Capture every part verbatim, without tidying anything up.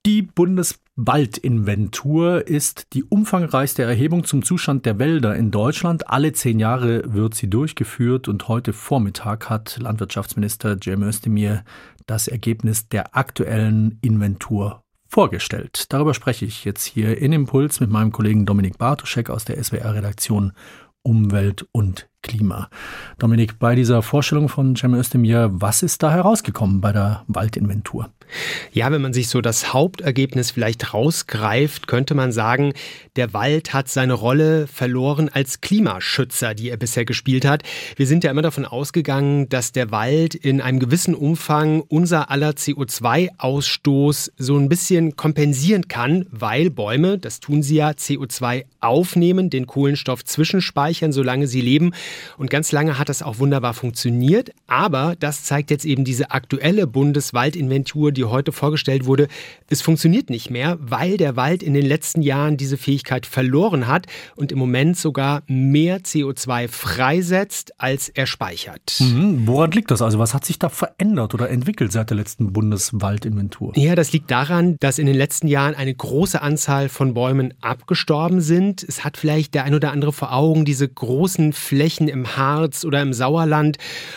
Die Bundeswaldinventur ist die umfangreichste Erhebung zum Zustand der Wälder in Deutschland. Alle zehn Jahre wird sie durchgeführt und heute Vormittag hat Landwirtschaftsminister Cem Özdemir das Ergebnis der aktuellen Inventur vorgestellt. Darüber spreche ich jetzt hier in Impuls mit meinem Kollegen Dominik Bartoschek aus der S W R-Redaktion Umwelt und Klima. Dominik, bei dieser Vorstellung von Cem Özdemir, was ist da herausgekommen bei der Waldinventur? Ja, wenn man sich so das Hauptergebnis vielleicht rausgreift, könnte man sagen, der Wald hat seine Rolle verloren als Klimaschützer, die er bisher gespielt hat. Wir sind ja immer davon ausgegangen, dass der Wald in einem gewissen Umfang unser aller C O zwei Ausstoß so ein bisschen kompensieren kann, weil Bäume, das tun sie ja, C O zwei aufnehmen, den Kohlenstoff zwischenspeichern, solange sie leben. Und ganz lange hat das auch wunderbar funktioniert. Aber das zeigt jetzt eben diese aktuelle Bundeswaldinventur, die heute vorgestellt wurde. Es funktioniert nicht mehr, weil der Wald in den letzten Jahren diese Fähigkeit verloren hat und im Moment sogar mehr C O zwei freisetzt, als er speichert. Mhm. Woran liegt das also? Was hat sich da verändert oder entwickelt seit der letzten Bundeswaldinventur? Ja, das liegt daran, dass in den letzten Jahren eine große Anzahl von Bäumen abgestorben sind. Es hat vielleicht der ein oder andere vor Augen diese großen Flächen im Harz oder im Sauerland,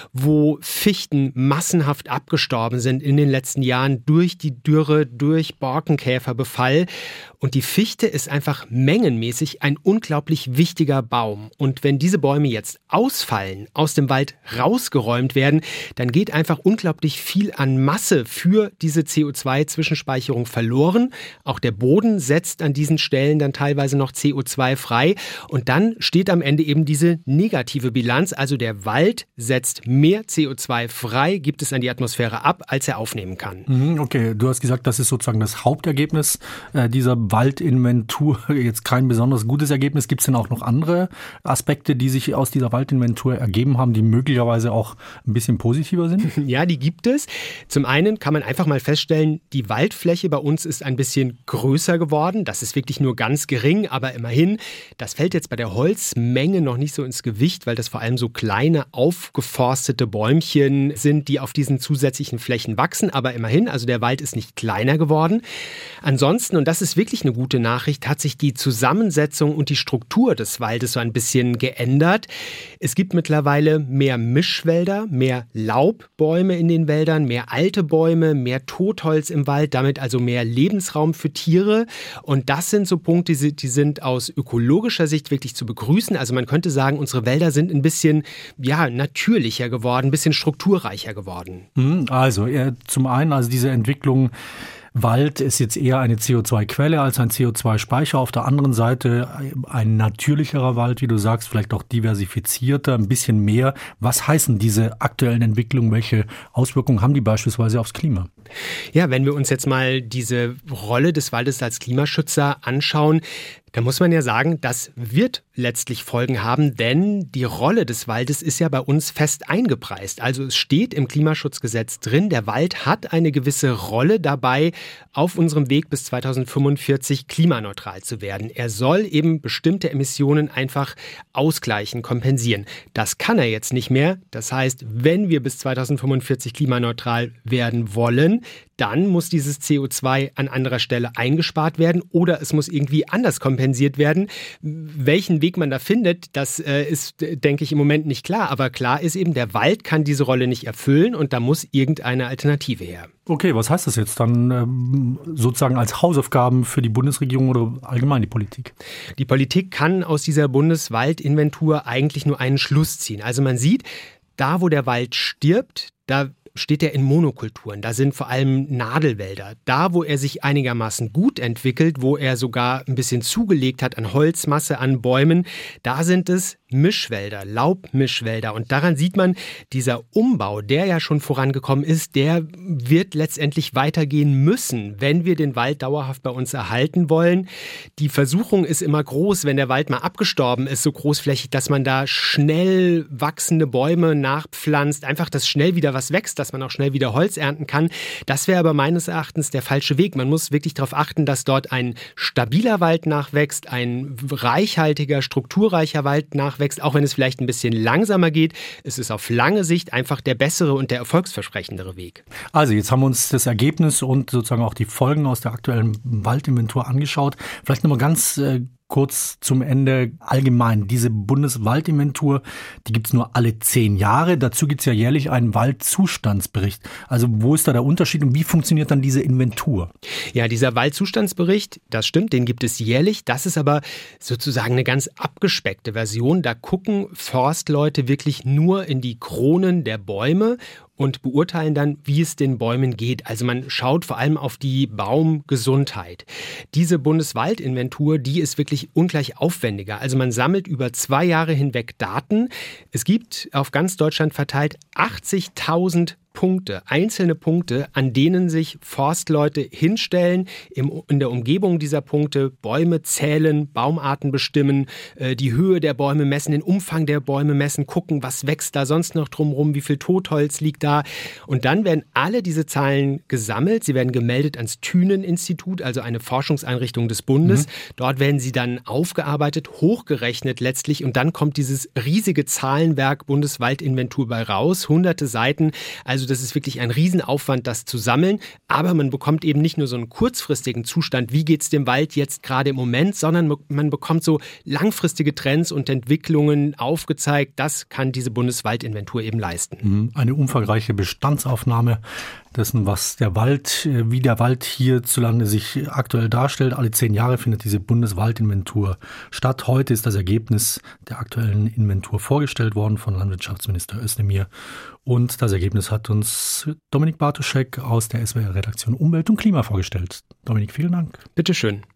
wo Fichten massenhaft abgestorben sind in den letzten Jahren durch die Dürre, durch Borkenkäferbefall. Und die Fichte ist einfach mengenmäßig ein unglaublich wichtiger Baum. Und wenn diese Bäume jetzt ausfallen, aus dem Wald rausgeräumt werden, dann geht einfach unglaublich viel an Masse für diese C O zwei Zwischenspeicherung verloren. Auch der Boden setzt an diesen Stellen dann teilweise noch C O zwei frei. Und dann steht am Ende eben diese negative Bilanz. Also der Wald setzt mehr C O zwei frei, gibt es an die Atmosphäre ab, als er aufnehmen kann. Okay, du hast gesagt, das ist sozusagen das Hauptergebnis äh, dieser Waldinventur. Jetzt kein besonders gutes Ergebnis. Gibt es denn auch noch andere Aspekte, die sich aus dieser Waldinventur ergeben haben, die möglicherweise auch ein bisschen positiver sind? Ja, die gibt es. Zum einen kann man einfach mal feststellen, die Waldfläche bei uns ist ein bisschen größer geworden. Das ist wirklich nur ganz gering, aber immerhin. Das fällt jetzt bei der Holzmenge noch nicht so ins Gewicht, weil das vor allem so kleine, aufgeforstete Bäumchen sind, die auf diesen zusätzlichen Flächen wachsen. Aber immerhin, also der Wald ist nicht kleiner geworden. Ansonsten, und das ist wirklich eine gute Nachricht, hat sich die Zusammensetzung und die Struktur des Waldes so ein bisschen geändert. Es gibt mittlerweile mehr Mischwälder, mehr Laubbäume in den Wäldern, mehr alte Bäume, mehr Totholz im Wald, damit also mehr Lebensraum für Tiere. Und das sind so Punkte, die sind aus ökologischer Sicht wirklich zu begrüßen. Also man könnte sagen, unsere Wälder sind ein bisschen ja, natürlicher geworden, ein bisschen strukturreicher geworden. Also zum einen, also diese Entwicklung, Wald ist jetzt eher eine C O zwei Quelle als ein C O zwei Speicher. Auf der anderen Seite ein natürlicherer Wald, wie du sagst, vielleicht auch diversifizierter, ein bisschen mehr. Was heißen diese aktuellen Entwicklungen? Welche Auswirkungen haben die beispielsweise aufs Klima? Ja, wenn wir uns jetzt mal diese Rolle des Waldes als Klimaschützer anschauen, da muss man ja sagen, das wird letztlich Folgen haben, denn die Rolle des Waldes ist ja bei uns fest eingepreist. Also es steht im Klimaschutzgesetz drin, der Wald hat eine gewisse Rolle dabei, auf unserem Weg bis zweitausendfünfundvierzig klimaneutral zu werden. Er soll eben bestimmte Emissionen einfach ausgleichen, kompensieren. Das kann er jetzt nicht mehr. Das heißt, wenn wir bis zweitausendfünfundvierzig klimaneutral werden wollen, dann muss dieses C O zwei an anderer Stelle eingespart werden oder es muss irgendwie anders kompensiert werden. Welchen Weg man da findet, das äh, ist, denke ich, im Moment nicht klar. Aber klar ist eben, der Wald kann diese Rolle nicht erfüllen und da muss irgendeine Alternative her. Okay, was heißt das jetzt dann ähm, sozusagen als Hausaufgaben für die Bundesregierung oder allgemein die Politik? Die Politik kann aus dieser Bundeswaldinventur eigentlich nur einen Schluss ziehen. Also man sieht, da wo der Wald stirbt, da steht er in Monokulturen. Da sind vor allem Nadelwälder. Da, wo er sich einigermaßen gut entwickelt, wo er sogar ein bisschen zugelegt hat an Holzmasse, an Bäumen, da sind es Mischwälder, Laubmischwälder. Und daran sieht man, dieser Umbau, der ja schon vorangekommen ist, der wird letztendlich weitergehen müssen, wenn wir den Wald dauerhaft bei uns erhalten wollen. Die Versuchung ist immer groß, wenn der Wald mal abgestorben ist, so großflächig, dass man da schnell wachsende Bäume nachpflanzt, einfach, dass schnell wieder was wächst, dass man auch schnell wieder Holz ernten kann. Das wäre aber meines Erachtens der falsche Weg. Man muss wirklich darauf achten, dass dort ein stabiler Wald nachwächst, ein reichhaltiger, strukturreicher Wald nachwächst, wächst, auch wenn es vielleicht ein bisschen langsamer geht. Es ist auf lange Sicht einfach der bessere und der erfolgsversprechendere Weg. Also jetzt haben wir uns das Ergebnis und sozusagen auch die Folgen aus der aktuellen Waldinventur angeschaut. Vielleicht nochmal ganz äh, kurz zum Ende allgemein. Diese Bundeswaldinventur, die gibt es nur alle zehn Jahre. Dazu gibt es ja jährlich einen Waldzustandsbericht. Also wo ist da der Unterschied und wie funktioniert dann diese Inventur? Ja, dieser Waldzustandsbericht, das stimmt, den gibt es jährlich. Das ist aber sozusagen eine ganz abgespeckte Version. Da gucken Forstleute wirklich nur in die Kronen der Bäume und beurteilen dann, wie es den Bäumen geht. Also man schaut vor allem auf die Baumgesundheit. Diese Bundeswaldinventur, die ist wirklich ungleich aufwendiger. Also man sammelt über zwei Jahre hinweg Daten. Es gibt auf ganz Deutschland verteilt achtzigtausend Punkte, einzelne Punkte, an denen sich Forstleute hinstellen, im, in der Umgebung dieser Punkte Bäume zählen, Baumarten bestimmen, äh, die Höhe der Bäume messen, den Umfang der Bäume messen, gucken, was wächst da sonst noch drumherum, wie viel Totholz liegt da. Und dann werden alle diese Zahlen gesammelt, sie werden gemeldet ans Thünen-Institut, also eine Forschungseinrichtung des Bundes. Mhm. Dort werden sie dann aufgearbeitet, hochgerechnet letztlich und dann kommt dieses riesige Zahlenwerk Bundeswaldinventur bei raus, hunderte Seiten, also das ist wirklich ein Riesenaufwand, das zu sammeln. Aber man bekommt eben nicht nur so einen kurzfristigen Zustand, wie geht es dem Wald jetzt gerade im Moment, sondern man bekommt so langfristige Trends und Entwicklungen aufgezeigt. Das kann diese Bundeswaldinventur eben leisten. Eine umfangreiche Bestandsaufnahme dessen, was der Wald, wie der Wald hierzulande sich aktuell darstellt. Alle zehn Jahre findet diese Bundeswaldinventur statt. Heute ist das Ergebnis der aktuellen Inventur vorgestellt worden von Landwirtschaftsminister Özdemir. Und das Ergebnis hat uns Dominik Bartoschek aus der S W R-Redaktion Umwelt und Klima vorgestellt. Dominik, vielen Dank. Bitteschön.